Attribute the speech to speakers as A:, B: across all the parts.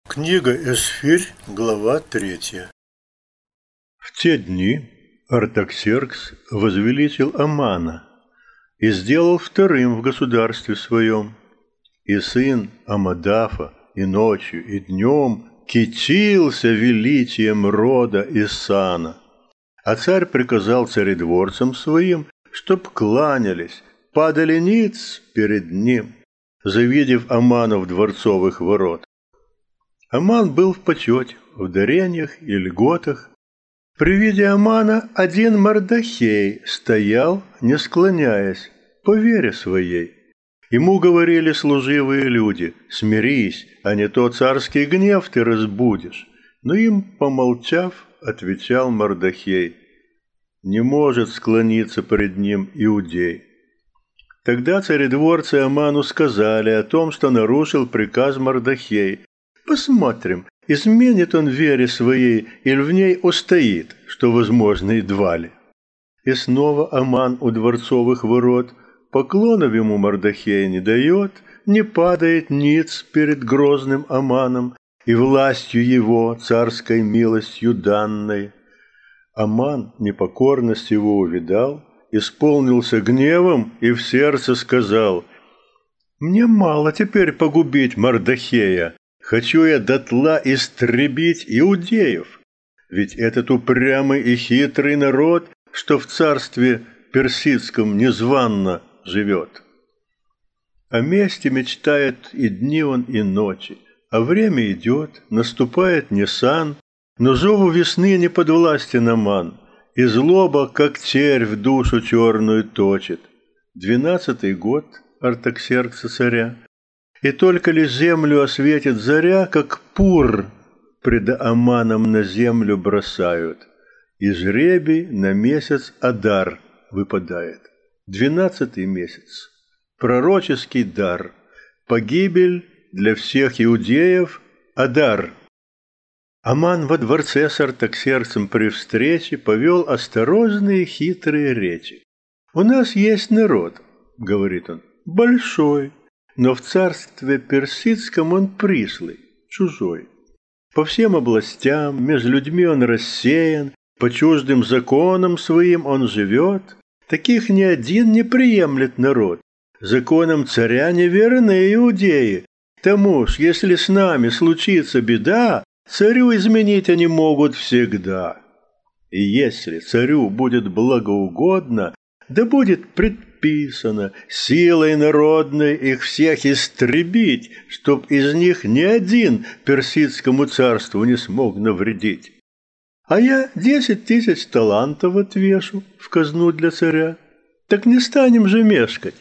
A: Книга Эсфирь, глава 3. В те дни Артаксеркс возвеличил Амана и сделал вторым в государстве своем. И сын Амадафа и ночью, и днем кичился величием рода и сана. А царь приказал царедворцам своим, чтоб кланялись, падали ниц перед ним, завидев Амана в дворцовых ворот. Аман был в почете, в дарениях и льготах. При виде Амана один Мардохей стоял, не склоняясь, по вере своей. Ему говорили служивые люди: «Смирись, а не то царский гнев ты разбудишь». Но им, помолчав, отвечал Мардохей: «Не может склониться пред ним иудей». Тогда царедворцы Аману сказали о том, что нарушил приказ Мардохей. Посмотрим, изменит он вере своей или в ней устоит, что возможно едва ли. И снова Аман у дворцовых ворот поклонов ему Мардохей не дает, не падает ниц перед грозным Аманом и властью его, царской милостью данной. Аман непокорность его увидал, исполнился гневом и в сердце сказал: «Мне мало теперь погубить Мардохея. Хочу я дотла истребить иудеев, ведь этот упрямый и хитрый народ, что в царстве персидском незванно живет. О мести мечтает и дни он, и ночи, а время идет, наступает Нисан, но зову весны не подвластен Аман, и злоба, как червь, в душу черную точит. 12-й год Артаксеркса царя. И только ли землю осветит заря, как пур пред Аманом на землю бросают, и жребий на месяц Адар выпадает. 12-й месяц. Пророческий дар. Погибель для всех иудеев Адар. Аман во дворце с Артаксерксом при встрече повел осторожные хитрые речи. «У нас есть народ, — говорит он, — большой, но в царстве персидском он пришлый, чужой. По всем областям, между людьми он рассеян, по чуждым законам своим он живет. Таких ни один не приемлет народ. Законам царя неверны иудеи. К тому ж, если с нами случится беда, царю изменить они могут всегда. И если царю будет благоугодно, да будет предписано силой народной их всех истребить, чтоб из них ни один персидскому царству не смог навредить. А я 10 000 талантов отвешу в казну для царя. Так не станем же мешкать.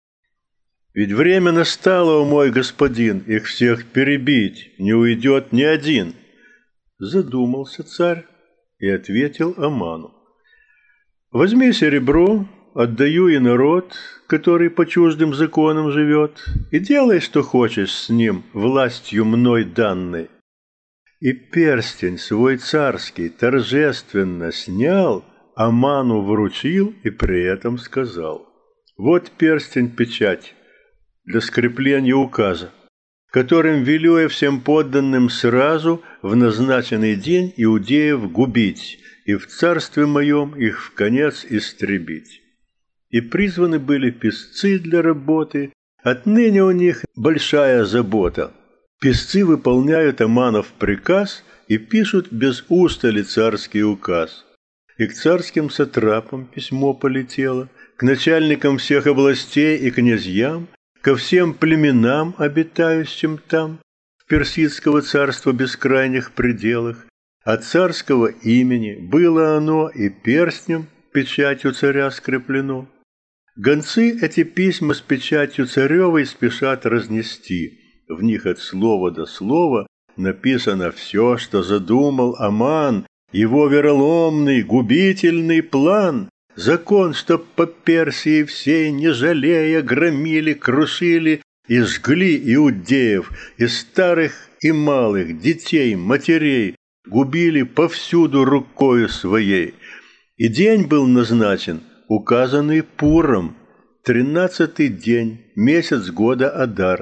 A: Ведь время настало, о мой господин, их всех перебить, не уйдет ни один». Задумался царь и ответил Аману: «Возьми серебро, отдаю и народ, который по чуждым законам живет, и делай, что хочешь с ним, властью мной данной». И перстень свой царский торжественно снял, Аману вручил и при этом сказал: «Вот перстень-печать для скрепления указа, которым велю я всем подданным сразу в назначенный день иудеев губить и в царстве моем их вконец истребить». И призваны были писцы для работы, отныне у них большая забота. Писцы выполняют Аманов приказ и пишут без устали царский указ. И к царским сатрапам письмо полетело, к начальникам всех областей и князьям, ко всем племенам, обитающим там, в персидского царства бескрайних пределах. От царского имени было оно и перстнем, печатью царя скреплено. Гонцы эти письма с печатью царевой спешат разнести. В них от слова до слова написано все, что задумал Аман, его вероломный, губительный план. Закон, чтоб по Персии всей, не жалея, громили, крушили и жгли иудеев, и старых, и малых, детей, матерей, губили повсюду рукою своей. И день был назначен, указанный Пуром, 13-й день, месяц года Адар.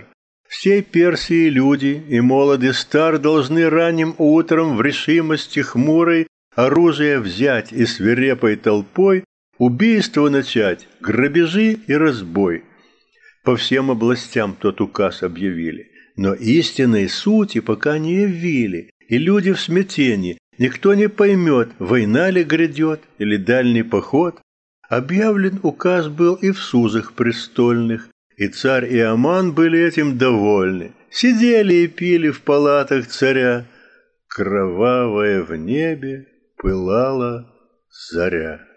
A: Всей Персии люди, и молод, и стар, должны ранним утром в решимости хмурой оружие взять и свирепой толпой убийство начать, грабежи и разбой. По всем областям тот указ объявили, но истинной сути пока не явили, и люди в смятении, никто не поймет, война ли грядет или дальний поход. Объявлен указ был и в Сузах престольных, и царь и Аман были этим довольны, сидели и пили в палатах царя. Кровавая в небе пылала заря.